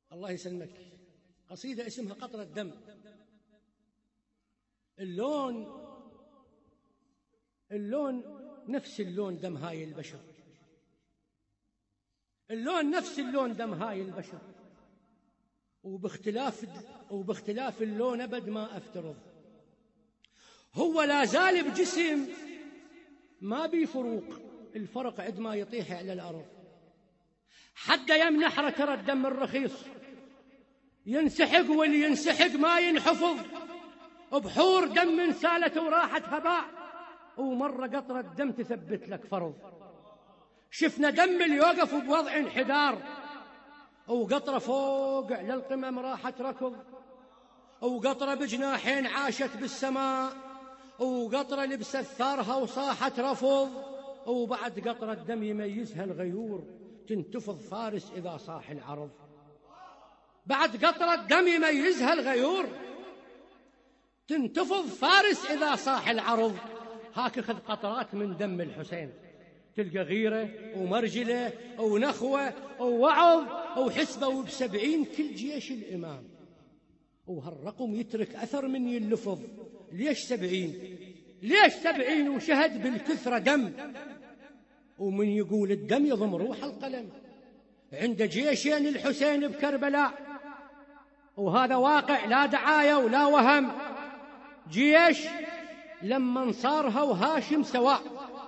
الله يسلمك. قصيدة اسمها قطرة دم. اللون نفس اللون دم هاي البشر، اللون نفس اللون دم هاي البشر، وباختلاف اللون أبد ما أفترض. هو لا زال بجسم ما بيفروق، الفرق عندما يطيح على الأرض. حتى يم نحرة ترى الدم الرخيص ينسحق، واللي ينسحق ما ينحفظ. بحور دم سالت وراحت هباء، ومرة قطرة دم تثبت لك فرض. شفنا دم اللي يوقف بوضع انحدار، وقطرة فوق على القمم راحت ركض، وقطرة بجناحين عاشت بالسماء، وقطرة لبست ثارها وصاحت رفض. وبعد قطرة دم يميزها الغيور، تنتفض فارس إذا صاح العرض. بعد قطرة دم يميزها الغيور، تنتفض فارس إذا صاح العرض. هاك خذ قطرات من دم الحسين، تلقى غيرة ومرجلة ونخوة ووعظ وحسبة وب70 كل جيش الإمام. وهالرقم يترك أثر من يلفظ. ليش 70؟ ليش 70 وشهد بالكثرة دم؟ ومن يقول الدم يضم روح القلم. عند جيشين الحسين بكربلاء، وهذا واقع لا دعاية ولا وهم. جيش لما انصارها وهاشم سواء،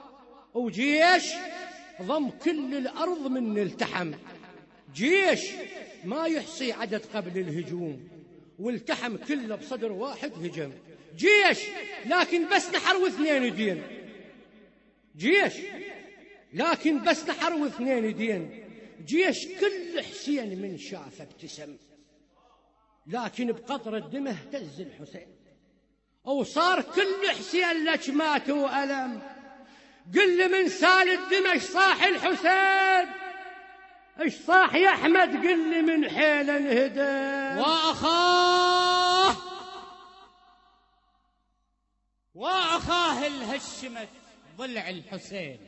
وجيش ضم كل الأرض من التحم. جيش ما يحصي عدد قبل الهجوم، والتحم كله بصدر واحد هجم. جيش لكن بس نحر واثنين دين، جيش لكن بس نحر واثنين دين. جيش كل حسين من شافه ابتسم، لكن بقطرة دمه اهتز الحسين، وصار كل حسين لك مات وألم. قل لي من سال الدم ايش صاح الحسين، ايش صاح يا أحمد، قل لي من حيل انهدم. وأخاه الهشمت ضلع الحسين،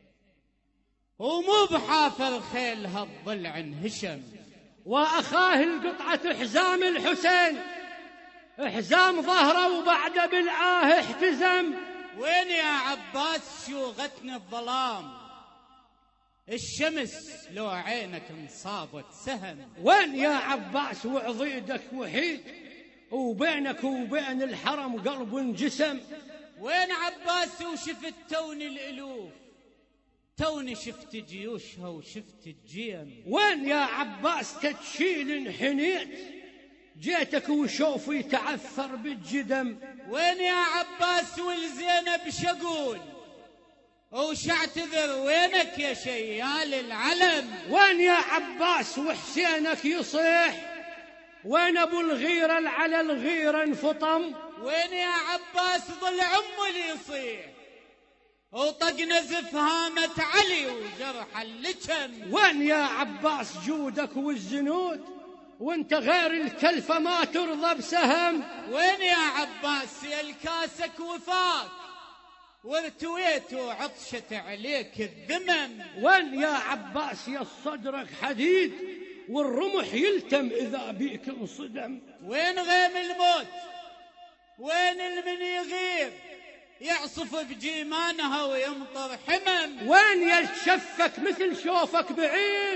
ومو بحافة الخيل هالضلع انهشم. وأخاه القطعة حزام الحسين، حزام ظهره وبعد بالآه احتزم. وين يا عباس شوغتنا الظلام، الشمس لو عينك انصابت سهم. وين يا عباس وعضيدك وحيد، وبينك وبين الحرم قلب انجسم. وين عباس وشفت توني الألوف، توني شفت جيوشها وشفت الجيم. وين يا عباس تتشيل انحنيت، جيتك وشوفي تعثر بالجدم. وين يا عباس والزينب شقول، وش اعتذر وينك يا شيال العلم. وين يا عباس وحسينك يصيح، وين ابو الغيرة على الغيرة انفطم. وين يا عباس ظل عمه اللي يصيح، وطق نزف هامة علي وجرح اللجم. وين يا عباس جودك والزنود، وانت غير الكلفة ما ترضى بسهم. وين يا عباس يا الكاسك وفاك، وارتويت وعطشت عليك الذمم. وين يا عباس يا صدرك حديد، والرمح يلتم إذا بيك انصدم. وين غيم الموت، وين المن يغير يعصف بجيمانها ويمطر حمم. وين يلشفك مثل شوفك بعيد.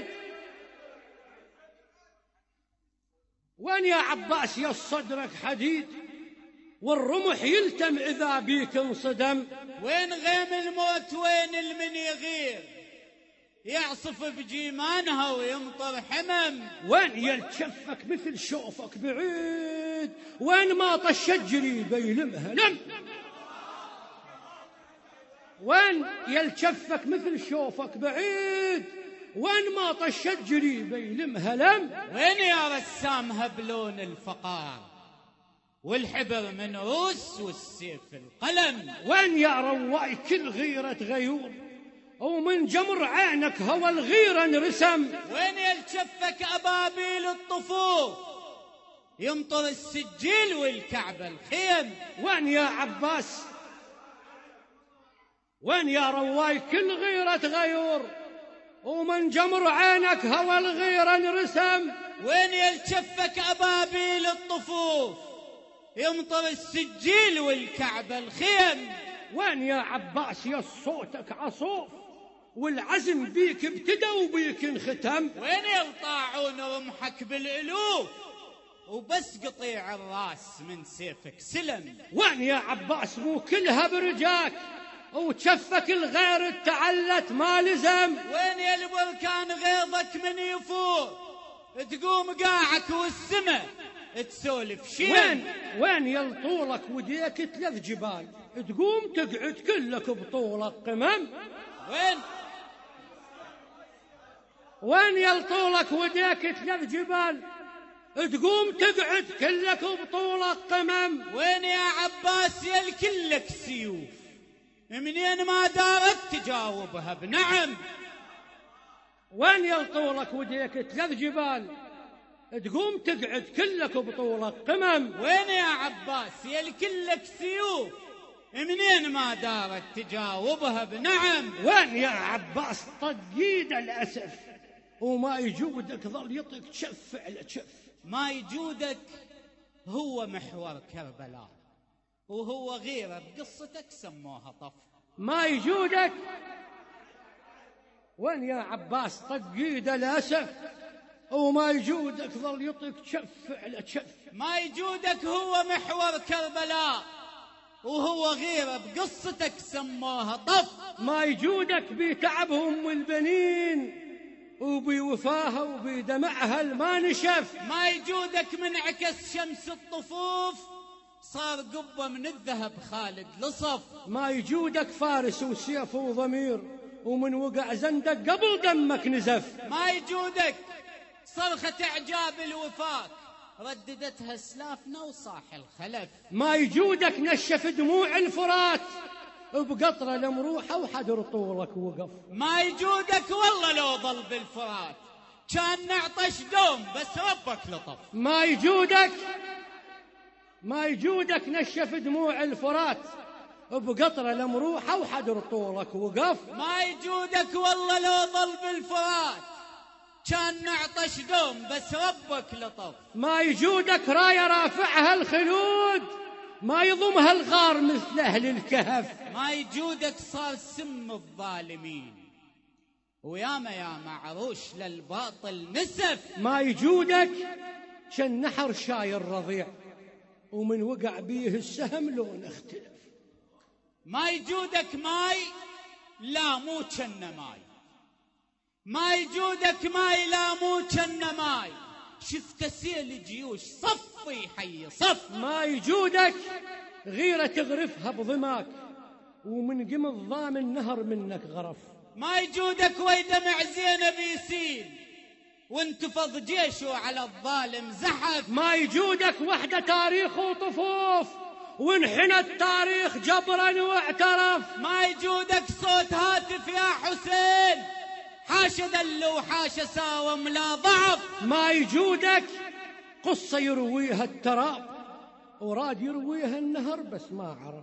وين يا عباس يا صدرك حديد، والرمح يلتم إذا بيك انصدم. وين غيم الموت، وين المن يغير يعصف بجيمانها ويمطر حمم. وين يلشفك مثل شوفك بعيد، وين ما طشت جريبة يلمها لم. وين يلشفك مثل شوفك بعيد، وين ما طشت جريبة يلمها لم. وين يا رسام هبلون الفقار، والحبر من روس والسيف القلم. وين يا رواي كل غيرة غيور، ومن جمر عينك هوى الغيرة انرسم. وين يلشفك أبابيل الطفوف، يمطر السجيل والكعبة الخيم. وين يا عباس، وين يا رواي كل غيرة غيور، ومن جمر عينك هوى الغيرة انرسم. وين يلتفك أبابيل الطفوف يمطر السجيل والكعبة الخيم. وين يا عباس يا صوتك عصوف والعزم بيك ابتدى وبيك انختم. وين يلطاعون رمحك بالألوف وبس قطيع الراس من سيفك سلم. وين يا عباس مو كلها برجاك وتشفك الغير التعلت ما لزم. وين يا البركان غيظك من يفور تقوم قاعك والسما تسولف شيء. وين يلطولك وديك 3 جبال تقوم تقعد كلك بطولك قمم. وين يلطولك وديك 3 جبال تقوم تقعد كلك بطولك قمم. وين يا عباس يا الكلك سيوف منين ما دارت تجاوبها بنعم. وين يلطولك وديك 3 جبال تقوم تقعد كلك بطولك قمم. وين يا عباس يا الكلك سيوف منين ما دارت تجاوبها بنعم. وين يا عباس طقيد الأسف وما يجودك ظل يطق شف على شف. ما يجودك هو محور كربلاء وهو غيره بقصتك سموها طف. ما يجودك. وين يا عباس طقيد الأسف وما يجودك ظل يطق شف على شف. ما يجودك هو محور كربلاء وهو غيره بقصتك سموها طف. ما يجودك بتعبهم والبنين وبوفاها وبدمعها الما نشف. ما يجودك من عكس شمس الطفوف صار قبة من الذهب خالد لصف. ما يجودك فارس وسيف وضمير ومن وقع زندك قبل دمك نزف. ما يجودك صرخة إعجاب الوفاك رددتها سلافنا وصاح الخلف. ما يجودك نشف دموع الفرات بقطرة لمروحة وحدر طولك وقف. ما يجودك والله لو ظل بالفرات كان نعطش دوم بس ربك لطف. ما يجودك نشف دموع الفرات بقطرة لمروحة وحدر طولك وقف. ما يجودك والله لو ظل بالفرات كان نعطش دوم بس ربك لطف. ما يجودك راية رافعها الخلود ما يضمها الغار مثل أهل الكهف. ما يجودك صار سم الظالمين وياما عروش للباطل نسف. ما يجودك شن نحر شاير رضيع ومن وقع بيه السهم لون اختلف. ما يجودك ماي لا مو كن ماي. ما يجودك ماي لا مو كن ماي شفت سيل جيوش صفي حي صف. ما يجودك غيرة تغرفها بضماك ومن قم الضام النهر منك غرف. ما يجودك ويدمع زينب يسيل وانتفض جيشه على الظالم زحف. ما يجودك وحدة تاريخ وطفوف وانحنى التاريخ جبرا واعترف. ما يجودك صوت هاتف يا حسين حاش ذل وحاش ساوم لا ضعف. ما يجودك قصة يرويها التراب وراد يرويها النهر بس ما عرف.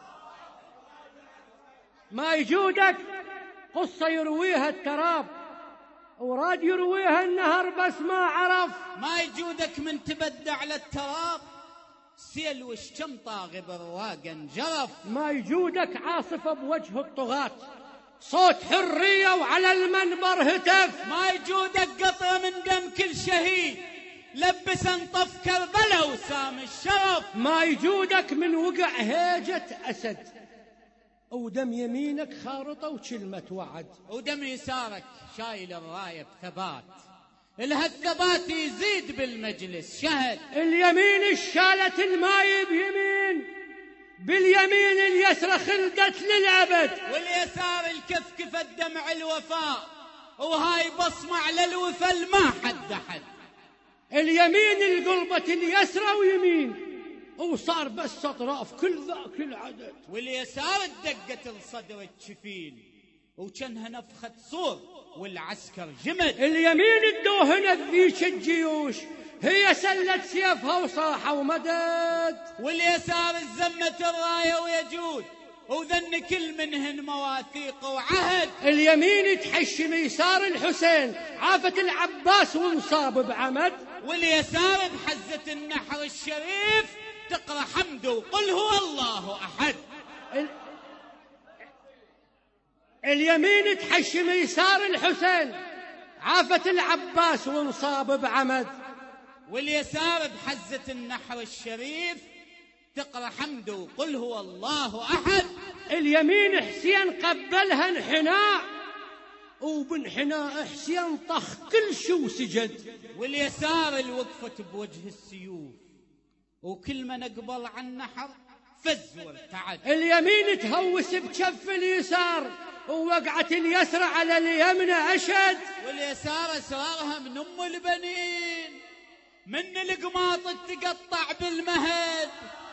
ما يجودك قصة يرويها التراب وراد يرويها النهر بس ما عرف. ما يجودك من تبدع على التراب سيل وشكم طاغب رواق انجرف. ما يجودك عاصفة بوجه الطغاة صوت حرية وعلى المنبر هتف. ما يجودك قطرة من دم كل شهيد لبس انطف كربلا وسام الشرف. ما يجودك من وقع هيجة أسد ودم يمينك خارطة وكلمة وعد ودم يسارك شايل الراية بثبات لها الثبات يزيد بالمجلس شهد. اليمين الشالت الماي بيمين باليمين اليسرى خلدت للأبد واليسار الكفكفة دمع الوفاء وهاي بصمة على الوثل ما حد حد. اليمين القلبة اليسرى ويمين وصار بس أطراف كل ذاك العدد. واليسار دقت الصدر الشفين وكانها نفخة صور والعسكر جمد. اليمين الدوهنة ذيك الجيوش هي سلت سيفها وصاحة ومدد. واليسار الزمة الراية ويجود وذن كل منهن مواثيق وعهد. اليمين تحشم يسار الحسين، عافة العباس وانصاب بعمد. واليسار بحزة النحر الشريف تقرأ حمد وقل هو الله أحد. اليمين تحشم يسار الحسين، عافة العباس وانصاب بعمد. واليسار بحزة النحر الشريف تقرأ حمد وقل هو الله أحد. اليمين حسين قبلها انحناء، وبانحناء حسين طخ كل شو سجد. واليسار الوقفة بوجه السيوف، وكل من اقبل عن النحر فز وارتعد. اليمين تهوس بكف اليسار، ووقعت اليسرى على اليمنى أشد. واليسار أسرارها من أم البنين، من القماط تقطع بالمهد.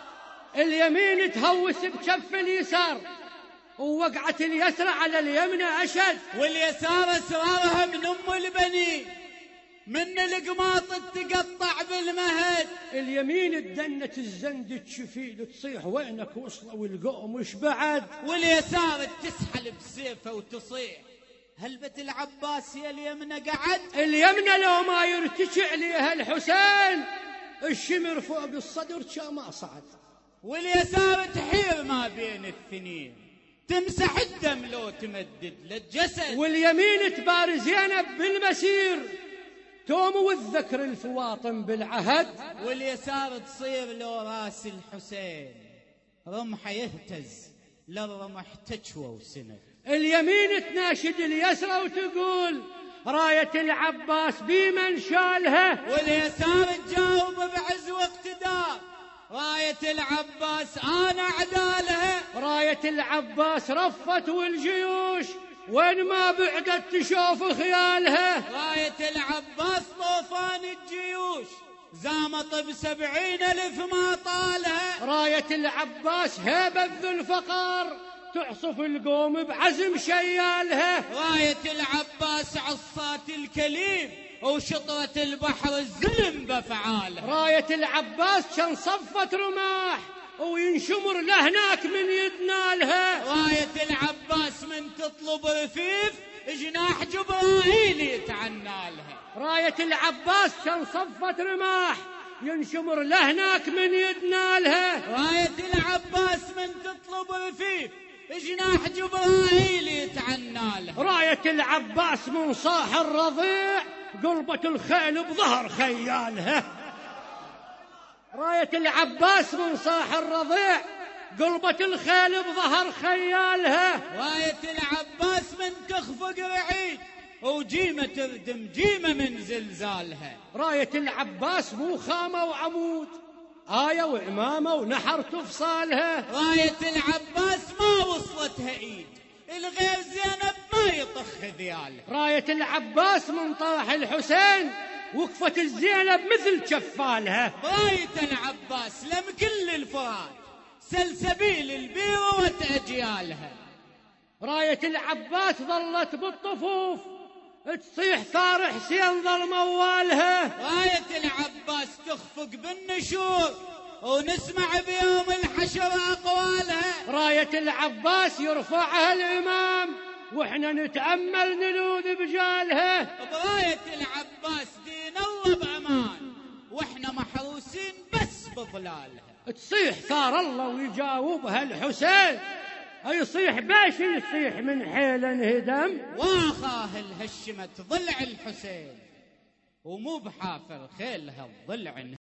اليمين تهوس بكف اليسار، ووقعت اليسرى على اليمنى أشد. واليسار أسرارها من أم البنين، من القماط تقطع بالمهد. اليمين تدنت الزند تشفيل تصيح وينك وصلوا القوم وش بعد. واليسار تسحل بسيفه وتصيح هلبة العباس يا اليمنى قعد. اليمنى لو ما يرتجع ليها الحسين الشمر فوق الصدر ما صعد. واليسار تحير ما بين الثنين، تمسح الدم لو تمدد للجسد. واليمين تبارز زينب بالمسير، توم والذكر الفواطم بالعهد. واليسار تصير لو راس الحسين رمحه يهتز للرمح تشوى وسند. اليمين تناشد اليسرى وتقول راية العباس بمن شالها. واليسار تجاوب بعز واقتدار راية العباس أنا عدالها. راية العباس رفت والجيوش وين ما بعدت تشوف خيالها. راية العباس طوفان الجيوش زامط ب70,000 ما طالها. راية العباس هيبة ذو الفقار تعصف القوم بعزم شيالها. راية العباس عصات الكليم وشطرة البحر الزلم بفعالها. راية العباس كان صفت رماح وينشمر لهناك من يدنالها. راية العباس من تطلب رفيف جناح جبرائيل يتعنالها. راية العباس كان صفت رماح ينشمر لهناك من يدنالها. راية العباس من تطلب رفيف جناح جبرائيل يتعنالها. راية العباس من صاح الرضيع قلبة الخيل بظهر خيالها. راية العباس من صاح الرضيع قلبة الخيل بظهر خيالها. راية العباس من تخفق رعيد وجيمة تردم جيمة من زلزالها. راية العباس مو خامة وعمود، آية وإمامة ونحر تفصالها. راية العباس ما وصلتها إيد الغير زينب ما يطخ ذيالها. راية العباس من طاح الحسين وقفت الزينب مثل شفالها. راية العباس لم كل الفرات سلسبيل البيروة أجيالها. راية العباس ظلت بالطفوف تصيح ثار حسين ظل موالها. راية العباس تخفق بالنشور ونسمع بيوم الحشر أقوالها. راية العباس يرفعها الإمام وإحنا نتأمل نلوذ بجالها. براية العباس دين الله بأمان وإحنا محروسين بس بظلالها. تصيح ثار الله ويجاوبها الحسين، يصيح باش يصيح من حيل انهدم. واخاه الهشمت ضلع الحسين ومو بحافر خيلها الضلع